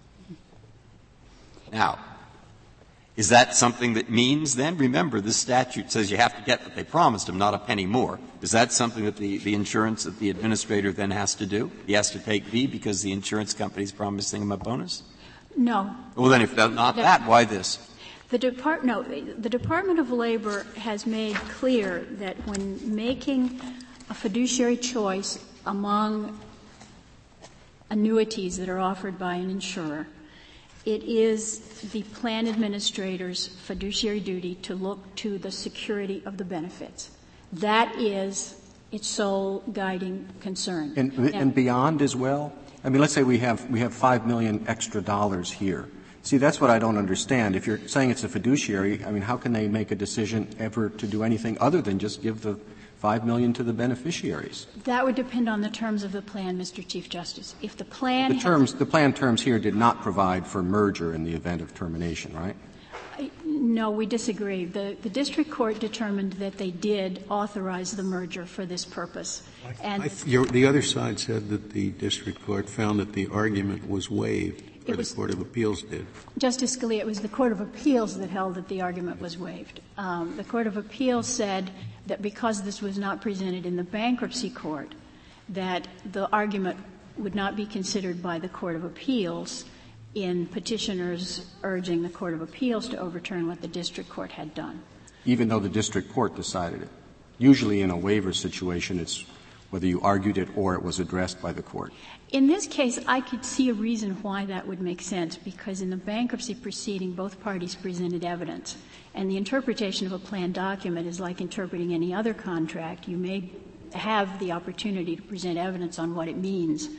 Now, is that something that means then? Remember, this statute says you have to get what they promised them, not a penny more. Is that something that the insurance, that the administrator then has to do? He has to take B because the insurance company is promising him a bonus? No. Well, then if not that, why this? The Department of Labor has made clear that when making a fiduciary choice among annuities that are offered by an insurer, it is the plan administrator's fiduciary duty to look to the security of the benefits. That is its sole guiding concern. And beyond as well? I mean, let's say we have $5 million extra dollars here. See, that's what I don't understand. If you're saying it's a fiduciary, I mean, how can they make a decision ever to do anything other than just give the $5 million to the beneficiaries? That would depend on the terms of the plan, Mr. Chief Justice. If the plan the plan terms here did not provide for merger in the event of termination, right? No, we disagree. The district court determined that they did authorize the merger for this purpose. And the other side said that the district court found that the argument was waived, or the Court of Appeals did. Justice Scalia, it was the Court of Appeals that held that the argument was waived. The Court of Appeals said that because this was not presented in the bankruptcy court, that the argument would not be considered by the Court of Appeals in petitioners urging the Court of Appeals to overturn what the district court had done. Even though the district court decided it. Usually in a waiver situation, it's whether you argued it or it was addressed by the court. In this case, I could see a reason why that would make sense, because in the bankruptcy proceeding, both parties presented evidence. And the interpretation of a plan document is like interpreting any other contract. You may have the opportunity to present evidence on what it means.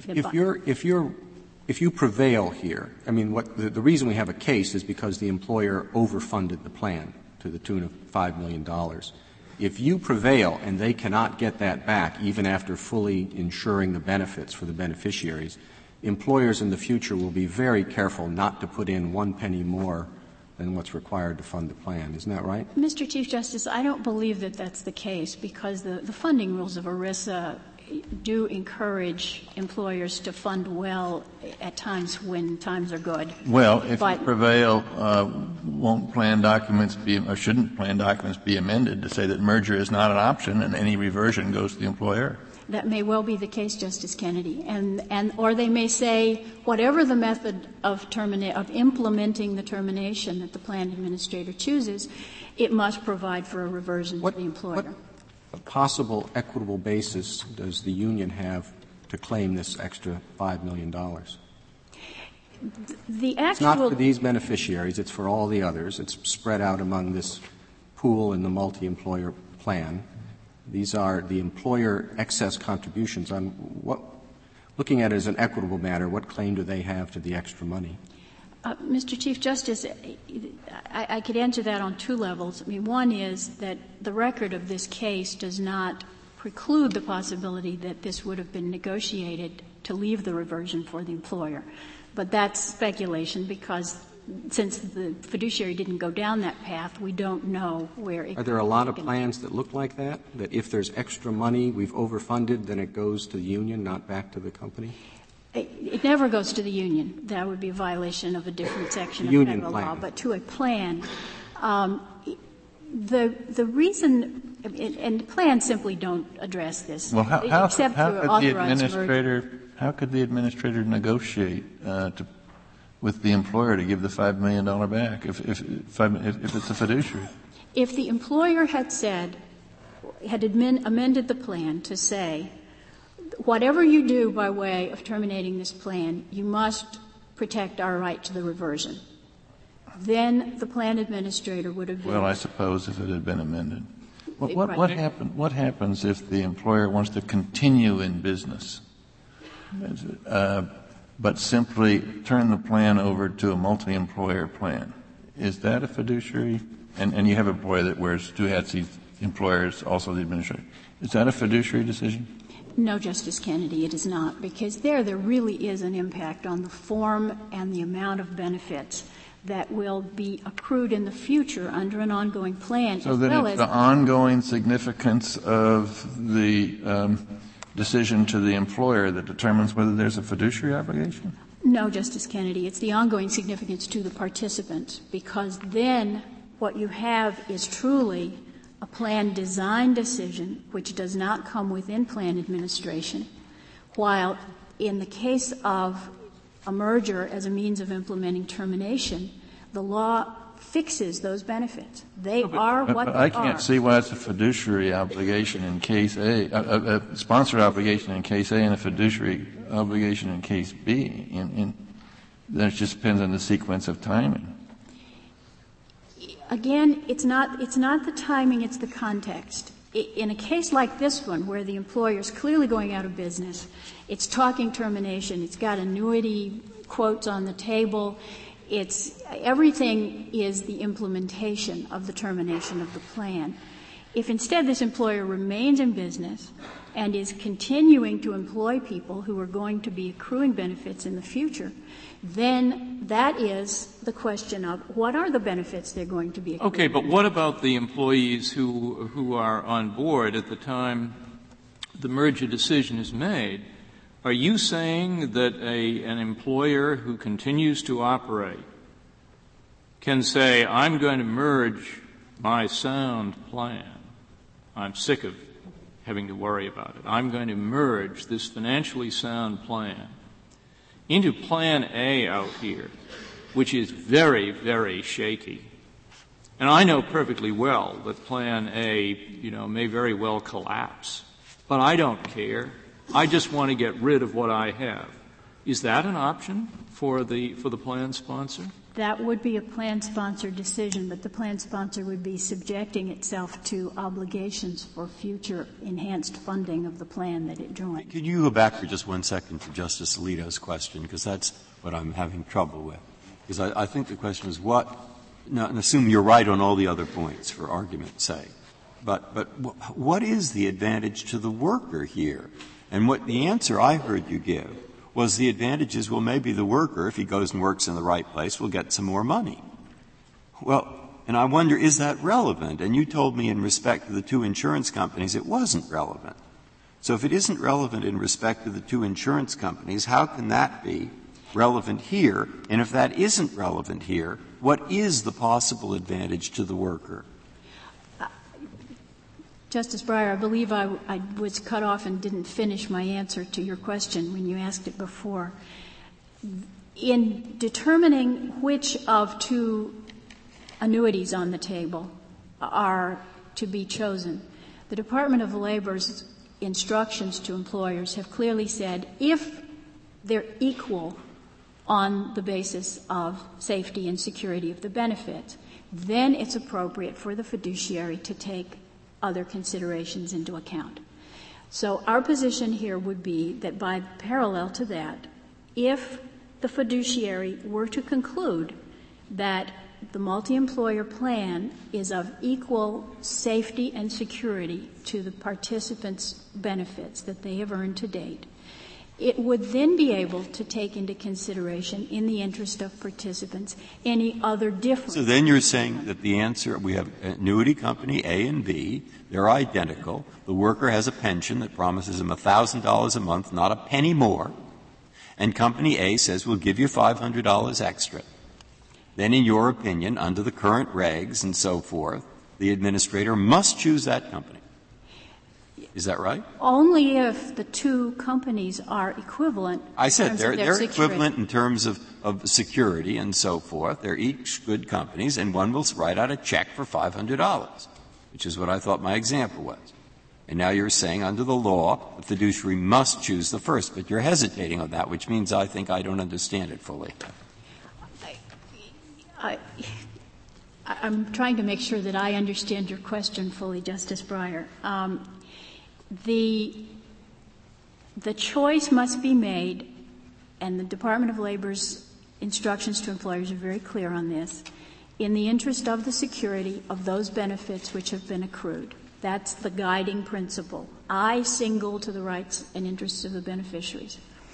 If you prevail here, I mean, the reason we have a case is because the employer overfunded the plan to the tune of $5 million. If you prevail and they cannot get that back, even after fully insuring the benefits for the beneficiaries, employers in the future will be very careful not to put in 1 penny more than what's required to fund the plan. Isn't that right? Mr. Chief Justice, I don't believe that that's the case, because the funding rules of ERISA do encourage employers to fund well at times when times are good. Well, if you prevail, won't plan documents shouldn't plan documents be amended to say that merger is not an option and any reversion goes to the employer? That may well be the case, Justice Kennedy. Or they may say, whatever the method of implementing the termination that the plan administrator chooses, it must provide for a reversion to the employer. What possible equitable basis does the union have to claim this extra $5 million? It's not for these beneficiaries. It's for all the others. It's spread out among this pool in the multi-employer plan. These are the employer excess contributions. Looking at it as an equitable matter, what claim do they have to the extra money? Mr. Chief Justice, I could answer that on two levels. I mean, one is that the record of this case does not preclude the possibility that this would have been negotiated to leave the reversion for the employer. But that's speculation, because since the fiduciary didn't go down that path, we don't know where it. Are there a lot of plans that look like that? That if there's extra money, we've overfunded, then it goes to the union, not back to the company? It never goes to the union. That would be a violation of a different section of federal law. But to a plan, the reason, and plans simply don't address this. Well, how could the administrator negotiate with the employer to give the $5 million back if it's a fiduciary? If the employer had amended the plan to say, whatever you do by way of terminating this plan, you must protect our right to the reversion, then the plan administrator would have been. Well, I suppose if it had been amended. What happens if the employer wants to continue in business, but simply turn the plan over to a multi-employer plan? Is that a fiduciary? And you have an employer that wears two hats, the employer is also the administrator. Is that a fiduciary decision? No, Justice Kennedy, it is not, because there really is an impact on the form and the amount of benefits that will be accrued in the future under an ongoing plan. So that it's the ongoing significance of the decision to the employer that determines whether there's a fiduciary obligation? No, Justice Kennedy, it's the ongoing significance to the participants, because then what you have is truly a plan design decision which does not come within plan administration, while in the case of a merger as a means of implementing termination, the law fixes those benefits. They are what they are. I can't see why it's a fiduciary obligation in case A, a sponsor obligation in case A and a fiduciary obligation in case B. Then it just depends on the sequence of timing. Again, it's not the timing, it's the context. In a case like this one, where the employer is clearly going out of business, it's talking termination, it's got annuity quotes on the table, everything is the implementation of the termination of the plan. If instead this employer remains in business and is continuing to employ people who are going to be accruing benefits in the future, then that is the question of what are the benefits they're going to be accruing. Okay, but what about the employees who are on board at the time the merger decision is made? Are you saying that an employer who continues to operate can say, I'm going to merge my sound plan? I'm sick of having to worry about it. I'm going to merge this financially sound plan into Plan A out here, which is very, very shaky. And I know perfectly well that Plan A, may very well collapse. But I don't care. I just want to get rid of what I have. Is that an option for the plan sponsor? That would be a plan sponsor decision, but the plan sponsor would be subjecting itself to obligations for future enhanced funding of the plan that it joined. Could you go back for just 1 second to Justice Alito's question, because that's what I'm having trouble with. Because I think the question is and assume you're right on all the other points for argument's sake, but what is the advantage to the worker here? And what the answer I heard you give was the advantage is, well, maybe the worker, if he goes and works in the right place, will get some more money. Well, and I wonder, is that relevant? And you told me in respect to the two insurance companies it wasn't relevant. So if it isn't relevant in respect to the two insurance companies, how can that be relevant here? And if that isn't relevant here, what is the possible advantage to the worker? Justice Breyer, I believe I was cut off and didn't finish my answer to your question when you asked it before. In determining which of two annuities on the table are to be chosen, the Department of Labor's instructions to employers have clearly said if they're equal on the basis of safety and security of the benefit, then it's appropriate for the fiduciary to take other considerations into account. So our position here would be that by parallel to that, if the fiduciary were to conclude that the multi-employer plan is of equal safety and security to the participants' benefits that they have earned to date, it would then be able to take into consideration, in the interest of participants, any other difference. So then you're saying that the answer, we have annuity company A and B, they're identical. The worker has a pension that promises him $1,000 a month, not a penny more. And company A says, we'll give you $500 extra. Then in your opinion, under the current regs and so forth, the administrator must choose that company. Is that right? Only if the two companies are equivalent. I said they're security. equivalent in terms of security and so forth. They're each good companies, and one will write out a check for $500, which is what I thought my example was. And now you're saying under the law, the fiduciary must choose the first, but you're hesitating on that, which means I think I don't understand it fully. I'm trying to make sure that I understand your question fully, Justice Breyer. The choice must be made, and the Department of Labor's instructions to employers are very clear on this, in the interest of the security of those benefits which have been accrued. That's the guiding principle. I single to the rights and interests of the beneficiaries.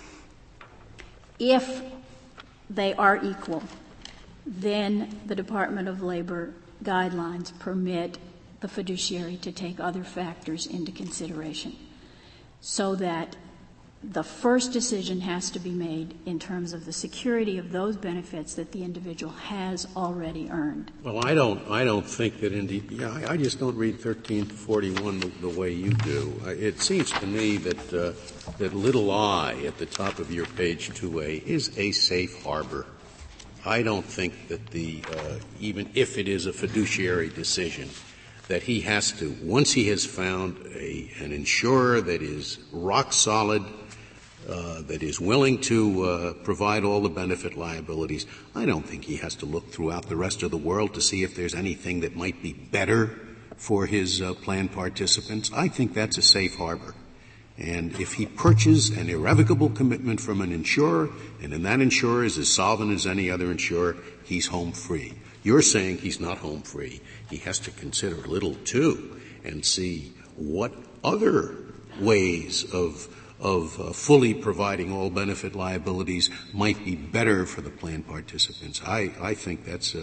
If they are equal, then the Department of Labor guidelines permit the fiduciary to take other factors into consideration, so that the first decision has to be made in terms of the security of those benefits that the individual has already earned. Well, I don't think that I just don't read 1341 the way you do. It seems to me that little I at the top of your page 2A is a safe harbor. I don't think that even if it is a fiduciary decision, that he has to, once he has found an insurer that is rock solid, that is willing to provide all the benefit liabilities, I don't think he has to look throughout the rest of the world to see if there's anything that might be better for his plan participants. I think that's a safe harbor. And if he purchased an irrevocable commitment from an insurer, and then that insurer is as solvent as any other insurer, he's home free. You're saying he's not home free. He has to consider a little, too, and see what other ways of fully providing all benefit liabilities might be better for the plan participants. I think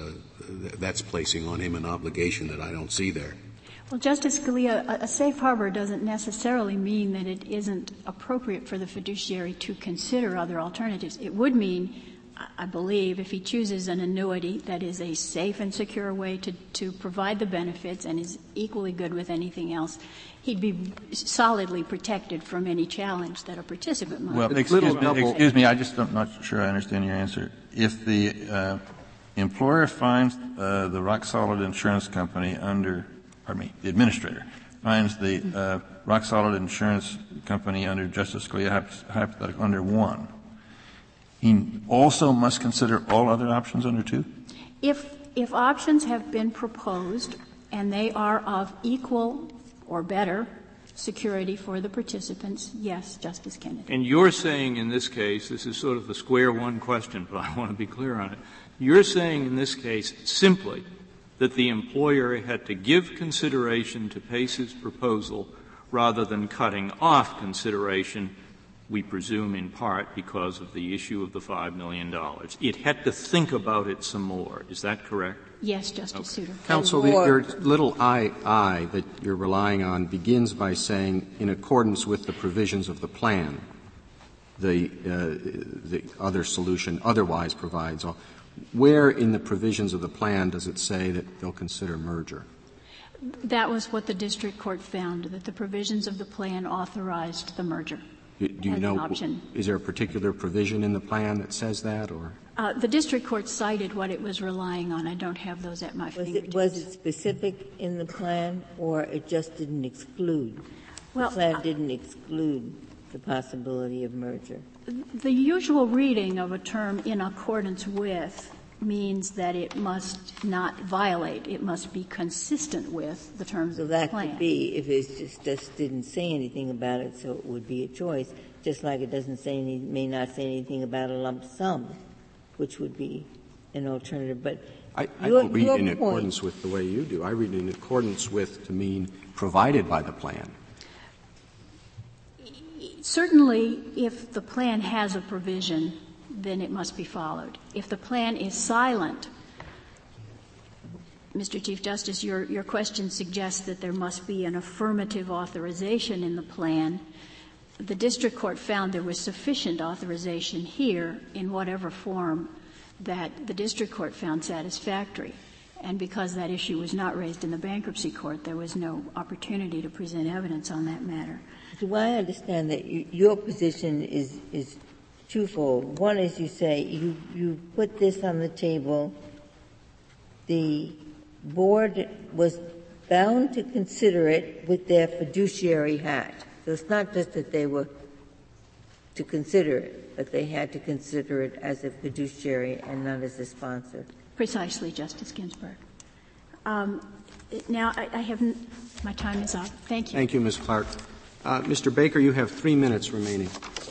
that's placing on him an obligation that I don't see there. Well, Justice Scalia, a safe harbor doesn't necessarily mean that it isn't appropriate for the fiduciary to consider other alternatives. It would mean, I believe, if he chooses an annuity that is a safe and secure way to provide the benefits and is equally good with anything else, he'd be solidly protected from any challenge that a participant might. Well, excuse me, I'm not sure I understand your answer. If the employer finds the Rock Solid Insurance Company the administrator finds the Rock Solid Insurance Company under Justice Scalia hypothetical under 1, he also must consider all other options under 2? If options have been proposed and they are of equal or better security for the participants, yes, Justice Kennedy. And you're saying in this case, this is sort of the square one question, but I want to be clear on it. You're saying in this case simply that the employer had to give consideration to Pace's proposal rather than cutting off consideration, we presume in part because of the issue of the $5 million. It had to think about it some more. Is that correct? Yes, Justice Souter. Counsel, your little I that you're relying on begins by saying, in accordance with the provisions of the plan, the other solution otherwise provides all. Where in the provisions of the plan does it say that they'll consider merger? That was what the district court found, that the provisions of the plan authorized the merger. Do you know, is there a particular provision in the plan that says that, or? The district court cited what it was relying on. I don't have those at my fingertips. Was it specific in the plan, or it just didn't exclude? Well, the plan didn't exclude the possibility of merger. The usual reading of a term "in accordance with" means that it must not violate. It must be consistent with the terms of the plan. So that could be if it just didn't say anything about it, so it would be a choice, just like it doesn't say may not say anything about a lump sum, which would be an alternative. But I don't read in accordance with the way you do. I read in accordance with to mean provided by the plan. Certainly, if the plan has a provision, then it must be followed. If the plan is silent, Mr. Chief Justice, your question suggests that there must be an affirmative authorization in the plan. The district court found there was sufficient authorization here in whatever form that the district court found satisfactory. And because that issue was not raised in the bankruptcy court, there was no opportunity to present evidence on that matter. Do I understand that your position is twofold? One is you say you put this on the table. The board was bound to consider it with their fiduciary hat. So it's not just that they were to consider it, but they had to consider it as a fiduciary and not as a sponsor. Precisely, Justice Ginsburg. Now, I have my time is up. Thank you. Thank you, Ms. Clark. Mr. Baker, you have 3 minutes remaining.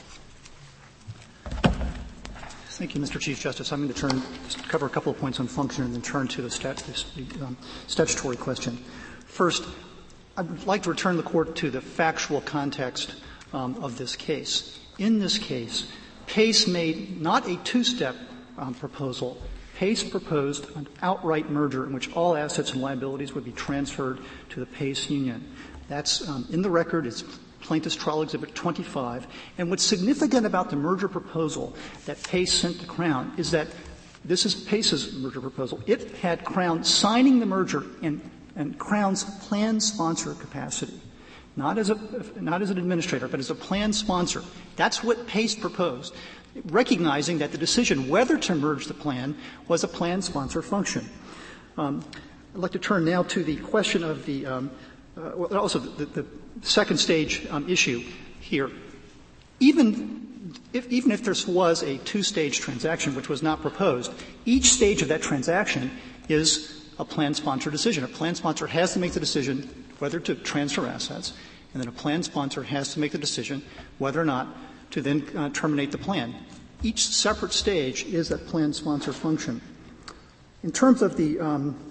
Thank you, Mr. Chief Justice. I'm going to cover a couple of points on function and then turn to the statutory question. First, I would like to return the Court to the factual context of this case. In this case, Pace made not a two-step proposal. Pace proposed an outright merger in which all assets and liabilities would be transferred to the Pace Union. That's in the record. It's Plaintiff's Trial Exhibit 25. And what's significant about the merger proposal that Pace sent to Crown is that this is Pace's merger proposal. It had Crown signing the merger in Crown's plan sponsor capacity, not as an administrator, but as a plan sponsor. That's what Pace proposed, recognizing that the decision whether to merge the plan was a plan sponsor function. I'd like to turn now to the question of the also the second stage issue here. Even if there was a two-stage transaction which was not proposed, each stage of that transaction is a plan sponsor decision. A plan sponsor has to make the decision whether to transfer assets, and then a plan sponsor has to make the decision whether or not to then terminate the plan. Each separate stage is that plan sponsor function. In terms of the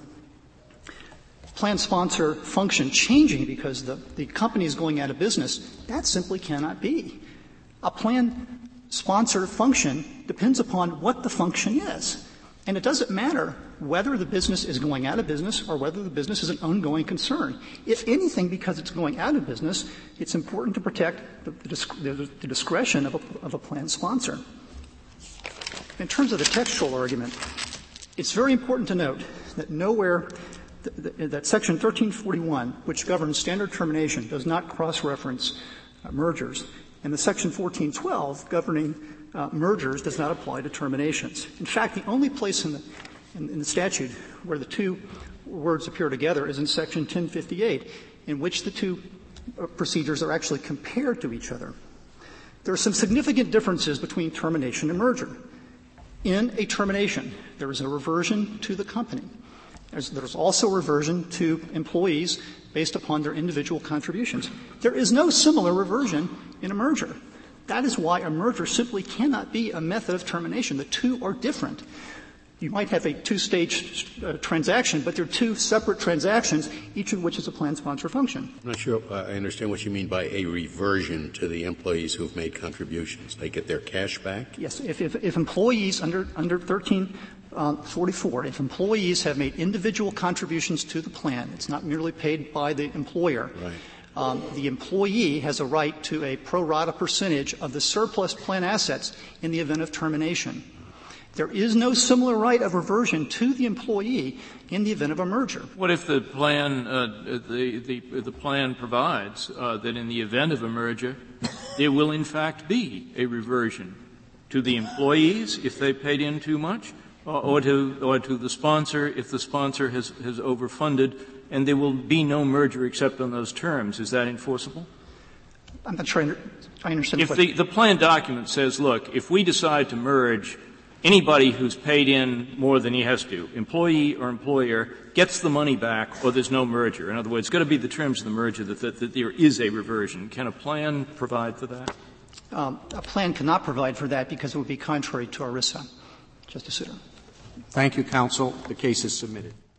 plan sponsor function changing because the company is going out of business, that simply cannot be. A plan sponsor function depends upon what the function is. And it doesn't matter whether the business is going out of business or whether the business is an ongoing concern. If anything, because it's going out of business, it's important to protect the discretion of a plan sponsor. In terms of the textual argument, it's very important to note that nowhere that Section 1341, which governs standard termination, does not cross-reference mergers, and the Section 1412 governing mergers does not apply to terminations. In fact, the only place in the statute where the two words appear together is in Section 1058, in which the two procedures are actually compared to each other. There are some significant differences between termination and merger. In a termination, there is a reversion to the company. There's also a reversion to employees based upon their individual contributions. There is no similar reversion in a merger. That is why a merger simply cannot be a method of termination. The two are different. You might have a two-stage transaction, but they're two separate transactions, each of which is a plan sponsor function. I'm not sure I understand what you mean by a reversion to the employees who have made contributions. They get their cash back? Yes. If employees under 1344, if employees have made individual contributions to the plan, it's not merely paid by the employer. Right. The employee has a right to a pro rata percentage of the surplus plan assets in the event of termination. There is no similar right of reversion to the employee in the event of a merger. What if the plan the plan provides that in the event of a merger there will in fact be a reversion to the employees if they paid in too much, or to the sponsor if the sponsor has overfunded, and there will be no merger except on those terms? Is that enforceable? I'm not sure I understand. If the plan document says, look, if we decide to merge, anybody who's paid in more than he has to, employee or employer, gets the money back or there's no merger. In other words, it's got to be the terms of the merger that there is a reversion. Can a plan provide for that? A plan cannot provide for that because it would be contrary to ERISA. Justice Souter. Thank you, counsel. The case is submitted.